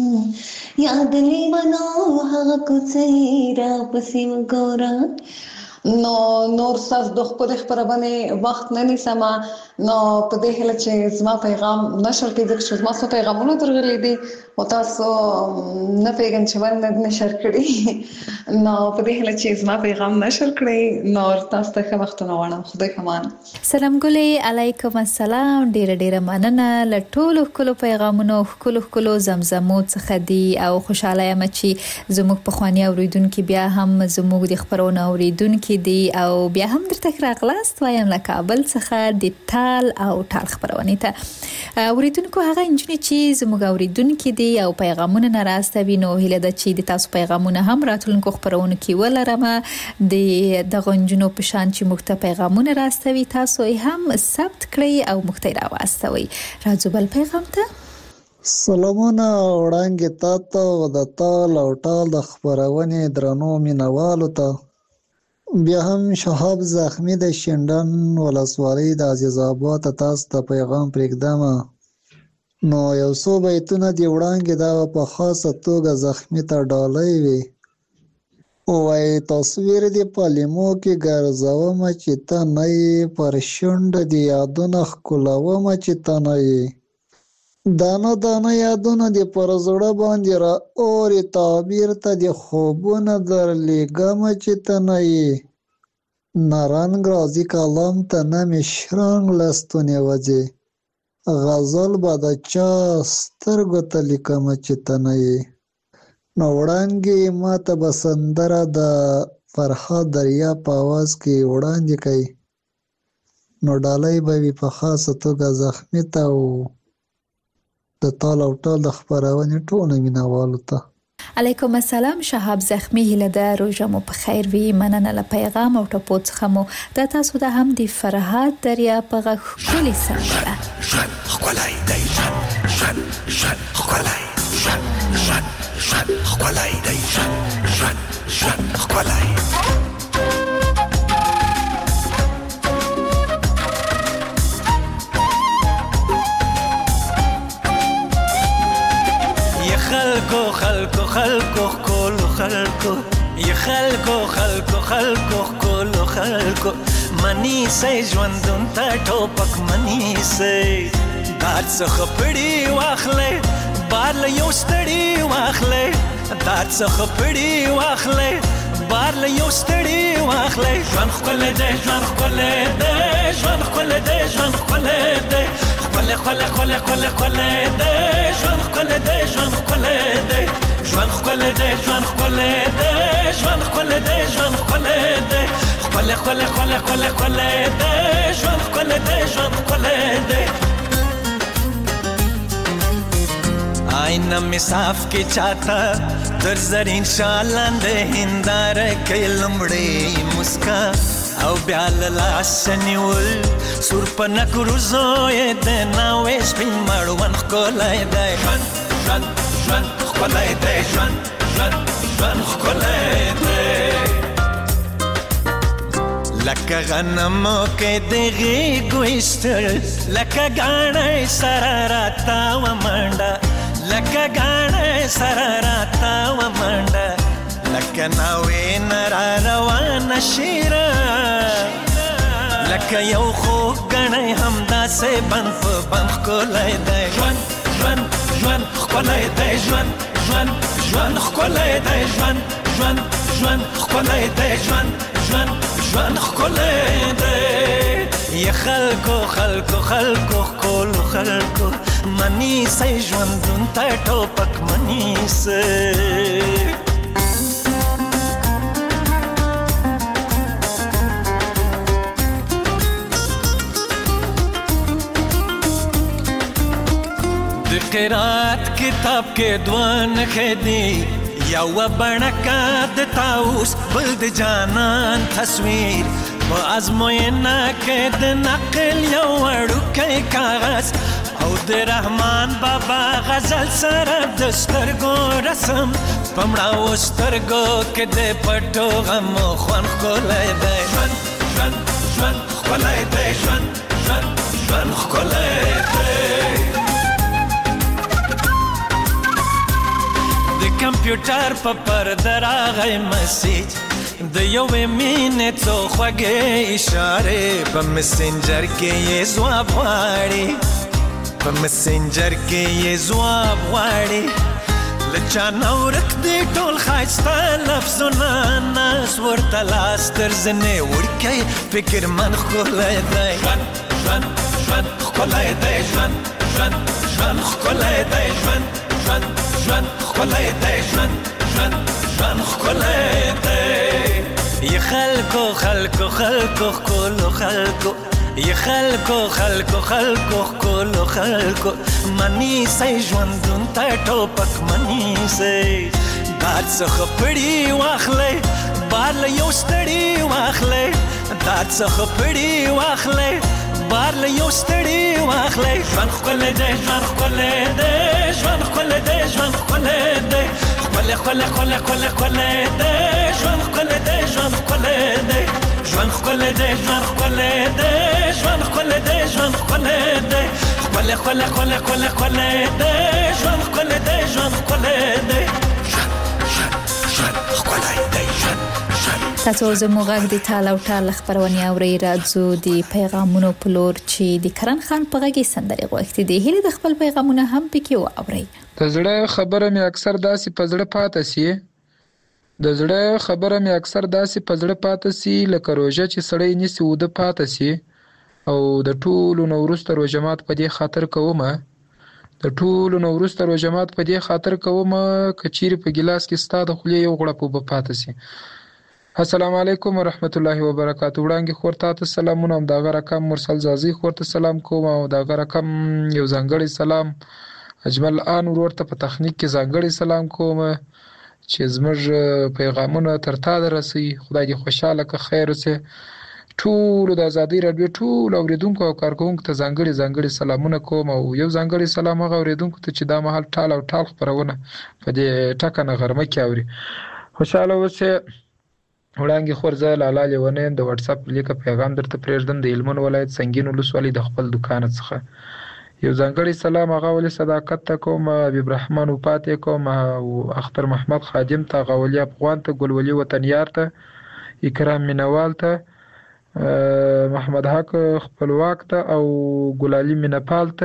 یاد لیونو هغه کوڅې را پسې وګوره. نو نور صاحب د خپل خبرونه وخت نه نیسم نو په دې هله چې زما پیغام نشر کړي چې زما څو پیغامونه درغلي دي او تاسو نه پیغام چې ونه نشر کړي نو په دې هله چې زما پیغام نشر کړي نو تاسو ته وخت نه وړم. خدای پامان. سلام ګلې علیکم السلام. ډیره مننه لټولو کلو پیغامونو کلو زمزمو څخه دی او خوشاله یم چې زموږ په خواني اوریدونکو بیا هم زموږ د خبرونه اوریدونکو دی او بیا هم درته راغلاست وایم له کابل څخه د ټال او ټال خبرونه ته اوریدونکو هغه انجنې چې زموږ اوریدونکو دی او پیغامونه ناراستوي نو هله د چې د تاسو پیغامونه هم راتلونکو خبرونه کې ولرم د غنجونو په شان چې مخته پیغامونه راستوي تاسو هم ثبت کړئ او مخته راوستوي. راځو بل پیغام ته. سلامونه وړاندې تاسو د ټال او ټال د خبرونه درنو مینوالو ته بیا هم شهاب زخمی د شندن ولسوالۍ د عزیز آباد تاسو ته پیغام پرېږدم نو یو څو بیتونه دی وړاندې دا په خاصه توګه زخمی ته ډالۍ وي وای تصویر دی پلیمو کې ګرځوم چې ته نه پر شونډ دی یادونه ښکلوم چې ته نه دانه دانه یادونه دی پر زړه باندې را اورې تعبیر ته دی خوبونه درلیږم چې ته نه نارنګ راځي کلام ته نه مې شرنګ لستونې وځي غزل به د چا سترګو ته لیکم چې ته نه نو وړاندې ما ته به سندره د فرهاد دریا په اواز کې وړاندې کوي نو ډالۍ به وي په خاصه توګه زخمي ته او د ټال او ټال د خبرونې ټولو مینوالو ته. علیکم السلام. شهاب زخمی هله د روژه مو په خیر وي. مننه له پیغام او ټپو څخه مو د تاسو د هم د فرهاد دریا په غږ ښکلې سندره ژوند ښکلی دی ژوند ښکلی ژوند ښکلی دی ژوند ښکلی خلکو کولو خلکو یا خلکو کولو خلکو منی سي ژوندون ته ټوپک منی سي دار څخه پړی واخلې بار له یو ستړی واخلې دار څخه پړی واخلې بار له یو ستړی واخلې ژوند خپل دې ژوند خپل دې ژوند خپل دې ژوند خپل دې خپل دې ژوند خپل دې ژوند خپل دې ژوند خپل دې ژوند خپل دې ژوند خپل دې ژوند خپل دې خپل دې ژوند خپل دې ژوند خپل دې آینه می صاف کې چاته در زرین شالاندې هندار کې لمړې مسکا او بیا لاس نیول سور په نکرو زوی د ناوې سپین مړوند ښکلی دی ژوند ښکلی دی ژوند ښکلی دی لکه غنمو کې د غېږو ایستل لکه ګاڼۍ سره راتاوه منډه لکه ګاڼۍ سره راتاوه منډه لکه ناوې نه را روانه شیره لکه یو خوږ ګڼی همداسې بند په بند ښکلی دی ژوند ښکلی دی ژوند ښکلی دی ژوند ښکلی دی ژوند ښکلی دی یا خلکو کولو خلکو منی سي ژوندون ته ټوپک منی سي قرات کتاب کې دوان خدي یو بڼکا د تاوس بل د جانان تصویر په ازموینه کې د نقل یو وړوکی کاغذ او د رحمان بابا غزل سره د سترګو رسم په مړاو سترګو کې د پټو غمو خوند ښکلی دی ژوند ژوند ژوند ښکلی دی ژوند ژوند ژوند ښکلی دی د کمپیوټر په پرده راغی مسیج د یوې مینې څو خوږې اشارې په مسنجر کې یې ځواب غواړي په مسنجر کې یې ځواب غواړي له چا نه ورک دي ټول ښایسته لفظونه ناز ورته لاس تر زنې وړکی فکرمن ښکلی دی ژوند ژوند ژوند ښکلی دی ژوند ژوند ژوند ښکلی دی ژوند ژوند ژوند ښکلی دی ژوند ژوند ژوند ښکلی دی ی خلکو خلکو خلکو ښکلو خلکو ی خلکو خلکو خلکو ښکلو خلکو منیسئ ژوندون ته ټوپک منیسئ باد څخه پړي واخلئ بار له یو ستړي واخلئ داد څخه پړي واخلئ بار له یو ستړي واخلئ ژوند ښکلی دی ژوند ښکلی دی ژوند ښکلی دی ژوند ښکلی دی ښکلی ښکلی ښکلی ښکلی ښکلی دی ژوند ښکلی دی ژوند ښکلی دی ژوند ښکلی دی ژوند ښکلی دی ژوند ښکلی دی ژوند ښکلی دی ښکلی ښکلی ښکلی ښکلی ښکلی دی ژوند ښکلی دی ژوند ښکلی دی ژوند ښکلی دی ژوند تاسو زموږ غږ د ټال او ټال خبرونه اورئ راځو د پیغامونو په لور چې د کرن خان په غږ سندري غوښتي دي هله د خپل پیغامونه هم پکې واورئ د زړه خبره مې اکثر داسې په زړه پاتې سي د زړه خبره مې اکثر داسې په زړه پاتې سي لکه روژه چې سړی نیسي وده پاتې سي او د ټولو نو وروسته روژه مات په دې خاطر کومه د ټولو نو وروسته روژه مات په دې خاطر کومه کچيري په ګلاس کې ستا د خولې یو غړپ وب پاتې سي السلام علیکم ورحمت الله وبرکاتہ وړاندې خور ته سلامونه هم دا رقم مرسل زازي خور ته سلام کوم او دا رقم یو ځانګړی سلام اجمل ان ورور ته په تخنیک کې ځانګړی سلام کوم چې زموږ پیغامونه تر تا درسي خدای دې خوشاله که خیر وسه ټول د ازادي رادیو ټول اوریدونکو او کارکونکو ته ځانګړي سلامونه کوم او یو ځانګړي سلام هغه اوریدونکو ته چې دا مهال ټال او ټال خبرونه په دې ټکنه غرمه کې اوري خوشاله وسه وړاندې خورزه لاله لیونه د واتس اپ لیکه پیغام درته پرېږدم د هلمند ولایت سنگین ولسوالۍ د خپل دکان څخه یو ځانګړی سلام هغه ولې صداقت ته کوم حبیب رحمان وپاتې کوم او اختر محمد خادم ته غولي افغان ته ګلولي وطنیار ته اکرام مینوال ته محمد حق خپلواک ته او ګلالي مینپال ته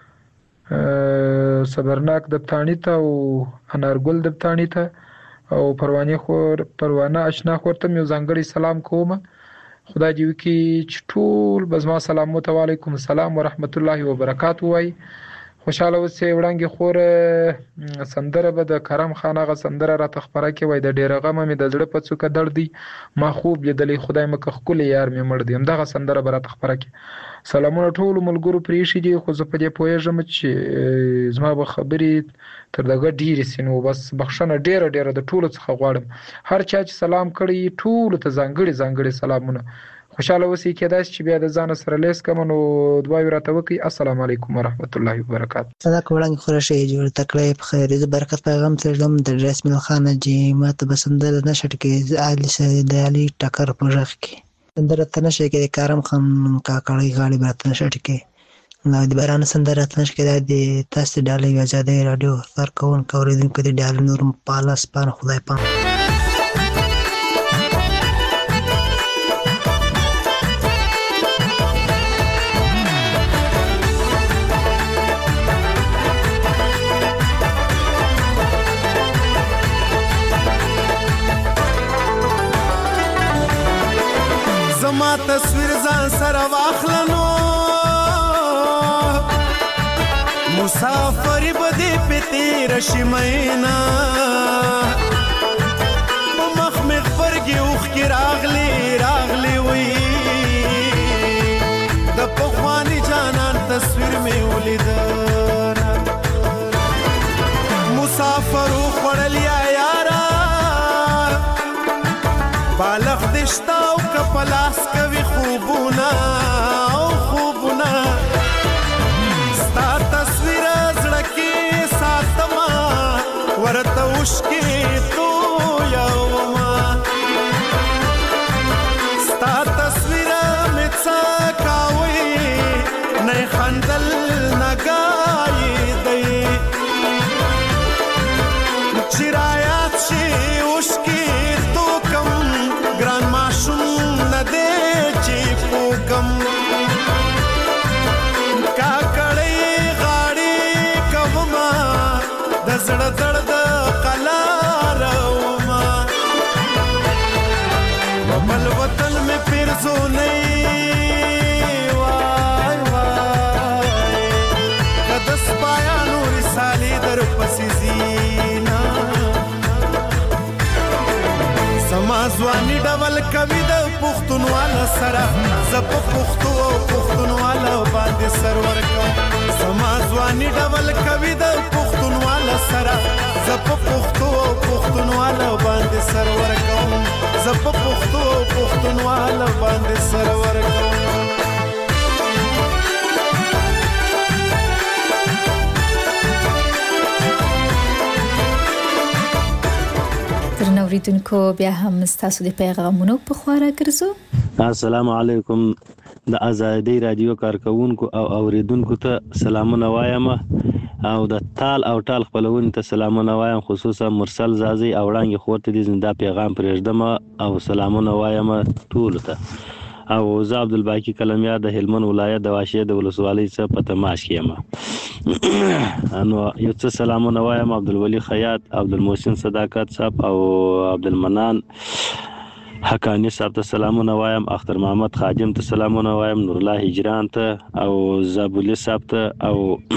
صبرناک دبتانی ته او انارګل دبتانی ته او پروانه آشنا خورته یو ځانګړی سلام کوم خدای دې وکړي چې ټول بزما سلام علیکم السلام ورحمت الله وبرکاتہ وای خوشاله اوسئ وړاندې خور سندره به د کرم خان غ سندره را تخبره کې وای د ډیره غم مې د زړه په څوکه درد دی ما خوب لیدلې خدای مکه خپل یار مې مړ دی همدغه سندره به را تخبره کې سلامونه ټول ملګرو پریشي دي خو زه په دې پوهیږم چې زما به خبرې تر دغه ډیره سينو بس بخښنه ډیره د ټولو څخه غواړم هر چا چې سلام کړی ټول ته ځانګړي سلامونه خوشاله اوسئ کېدای چې بیا د ځان سره لیس کوم نو دعا ورته وکي السلام علیکم ورحمت الله وبرکاتہ صدا کوړنګ خورشه جوړ تکړه په خیر د برکت پیغام ترلم د رسمي خانه جی ماته بسندل نشټ کې علي سید علي ټکر پرخ کې سندره تنشه کې کارم خان کاکړی غاړي برات نشټ کې نو د باران سندره تنشه کې د تاسو ډالې آزادې رادیو سر کون کوریدونکو د ډال نور پالاس پان خدای پام زما تصویر ځان سره واخلنو مسافر بده پتی رشمینا په مخ مې خبرګي اوخ کې راغلی وي د پخوانی جانان تصویر مې ولید مسافر خوړل یا یارا بالغ دشتا او کپلاس کوي خوبونه او خوبونه ستا تصویر زړه کې ساتما ورته وشکې تو یوما ستا تصویر مې څه کاوي نه خندل نه ګایي دی چرایات شي وشکې تو کم ګران ماشوم نه دی چې پوکم کاکړې غاړې کوما د زړه درد قلار وما بل وطن میں پھر زو نہیں وای وای کدس پایا نور سالی در پسی زینا سمازوانی ډول کوي د پښتونوالا سره زپ پښتو او پښتونوالا باندې سرور کوم سمازوانی ډول کوي د پښتونوالا سره زپ پښتو او پښتونوالا باندې سرور کوم زپ پښتو او پښتونوالا باندې سرور کوم اوریدونکو بیا هم ستاسو د پیغامونو په خواړه ګرځو. السلام علیکم د ازادي رادیو کارکونکو او اوریدونکو ته سلامونه وایم او د تال او ټال خپلون ته سلامونه وایم خصوصا مرسل زازي او وړاندې خورته دي زنده پیغام پرېږدم او سلامونه وایم ټول ته او زه عبدالباقی کلمیا د هلمند ولایت د واشه د ولسوالۍ څخه په تماس کې یم انو یو څه سلامونه وایم عبدالولی خیاط عبدالمحسن صداقت صاحب او عبدالمنان حقانی صاحب ته سلامونه وایم اختر محمد خادم ته سلامونه وایم نور الله هجران ته او زابولی صاحب ته او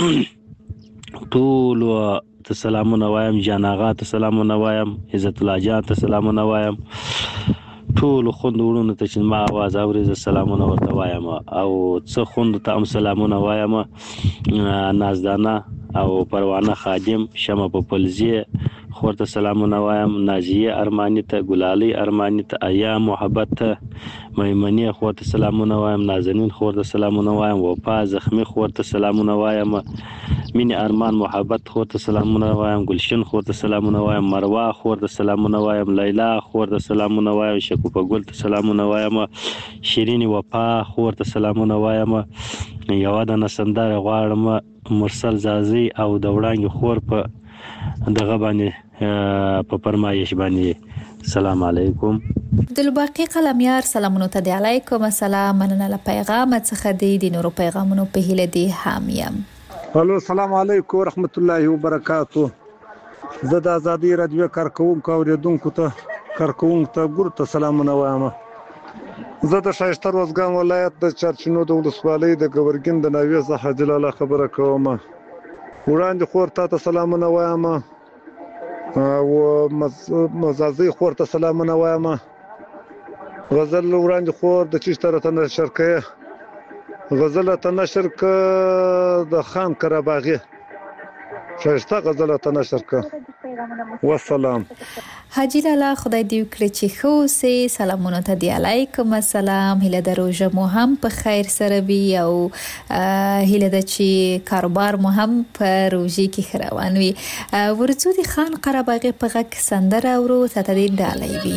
ټول ته سلامونه وایم جان آغا ته سلامونه وایم عزت الله جان ته سلامونه وایم ټول خوند وړونو ته چې ما आवाज اوري ز سلامونه ورته وایم او څه خوند ته هم سلامونه وایم نازدانه او پروانه خادم شمه په پلزیه خورته سلامونه وایم نازیه ارمانی ته ګلالی ارمانی ته ایا محبت ته میمنی خورته سلامونه وایم نازنین خورته سلامونه وایم وفا زخمی خورته سلامونه وایم مینی ارمان محبت خورته سلامونه وایم گلشن خورته سلامونه وایم مروه خورته سلامونه وایم لیلا خورته سلامونه وایم شکوفه ګل ته سلامونه وایم شیرین وفا خورته سلامونه وایم یو د نسندار غواړم مرسل زازي او د وړاندې خور په دغه باندې په فرمایش باندې سلام علیکم عبدالباقی قلمیار سلامونه ته دی علیکم السلام مننه له پیغام څخه دی د نورو پیغامونو په هیله دی حامیم الو السلام علیکم ورحمت الله وبرکاتو زه د ازادي رادیو کارکونکو اوریدونکو ته ګورته سلامونه وایم زه د شایسته روزګان ولایت د چرچینو د ولسوالۍ د ګورګین د ناوې څخه جلاله خبره کوم وړاندې خور ته سلامونه وایم او مزازي خور ته سلامونه وایم غزل وړاندې خور د چشتره ته نشر کړه غزل ته نشر کړه د خان کرباغي شایسته غزل ته نشر کړه والسلام حاجی لالا خدای دې وکړي چې خو سه سلامونه ته دی علیکم السلام هله دروژه مو هم په خیر سره وي او هله د چې کاروبار مو هم په روزي کې خروان وي ورڅو دي خان قرباغي په غک سندره ورو ته دې ډالې وي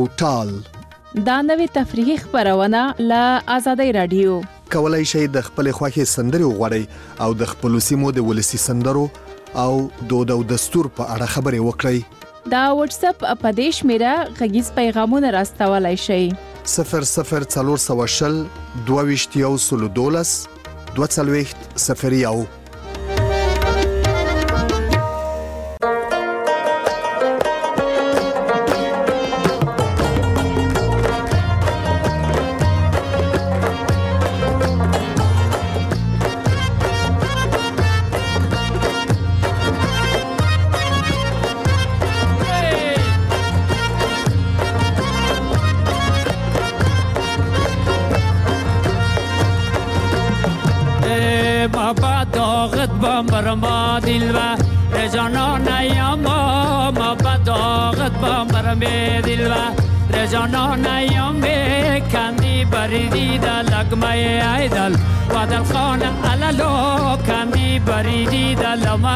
او ټال. دا نوې تفریحي خبرونه له آزادۍ رادیو. کولای شئ د خپل خوښې سندرې وغواړئ او د خپل سیمو د ولسی سندرو او دود او دستور په اړه خبرې وکړئ. دا واتس اپ په دې شمیره غږیز پیغامونه راستولای شئ. 00420 22 02 برما دلوا رجانا نیاما ما بداغت با مرمی دلوا رجانا نیامی کندی بریدی دا لگمه ایدل و دل خانه علالو کندی بریدی دا لما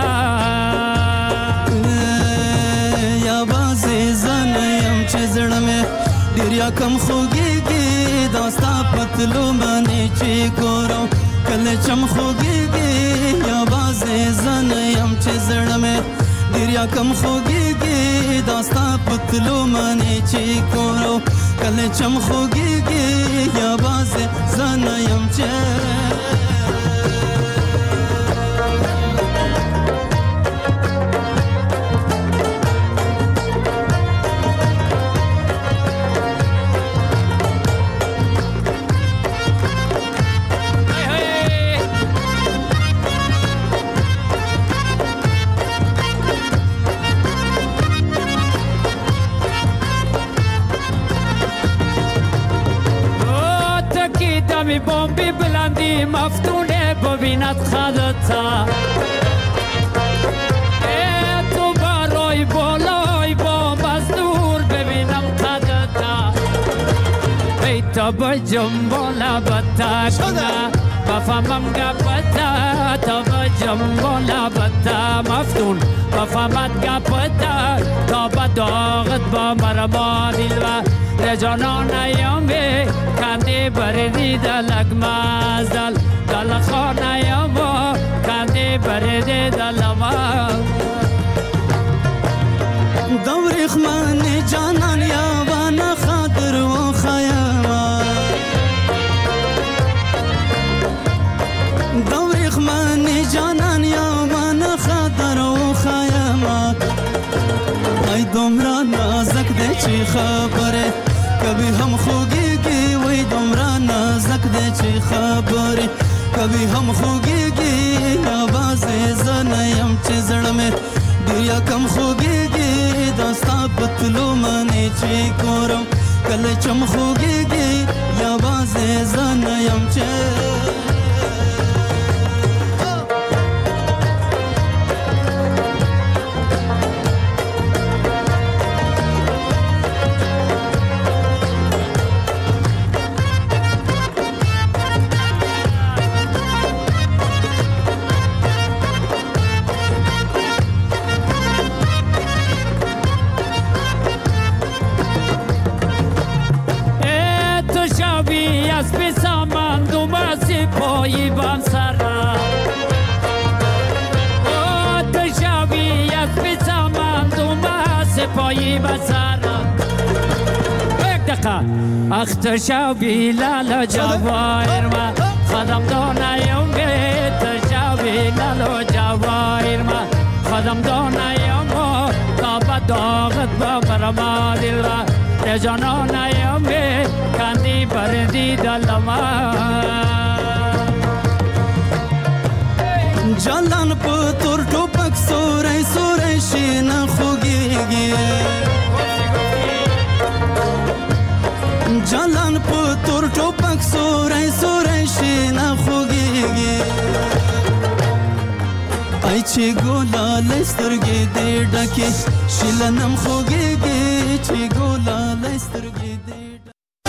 یا بازی زنیم چه زڑمه دیریا کم خوگیگی داستا پتلو منی چی کورو کل چم خوگیگی یا بازی زنیم چه زڑمه دیریا کم خوگیگی داستا پتلو منی چی کورو کل چم خوگیگی یا بازی زنیم چه می بومبی بلندی مفتونه ببیند خدتا تو برای بالای بوم از دور ببینم خدتا ای تا بجم بالا بتا کنه بفهمم گپتا تا بجم بالا بتا مفتون بفهمت گپتا تا بداغت با مرما دلوا رجانا نیامی کندی بریدی دلگ مازدل دل خانه یاما کندی بریدی دل ما دوریخ من جانان یاوان خاطر و خیاما دوریخ من جانان یاوان خاطر و خیاما ای دمرا نازک ده چی خبره کبھی ہم خوگی گی وی دمرا نازک دے چی خبری کبھی ہم خوگی گی آواز زنیم چی زڑ میں دیا کم خوگی گی داستا پتلو منی چی کورم کل چم خوگی گی آواز زنیم چی پایی بام سرا او تشاوی از بیسامان دوما سپایی با سرا یک دقیقه اخ تشاوی لالا جواهر ما خدم دانایم به تشاوی لالا جواهر ما خدم دانایم تا بداغت با مرما دل را رجانانایم به کندی بردی دلما جلان پتور ټوپک سورې سورې شین خوږيږي جلان پتور ټوپک سورې سورې شین خوږيږي ای چې ګولا لسترګې دې ډکه شلنم خوږيږي چې ګولا لسترګې دې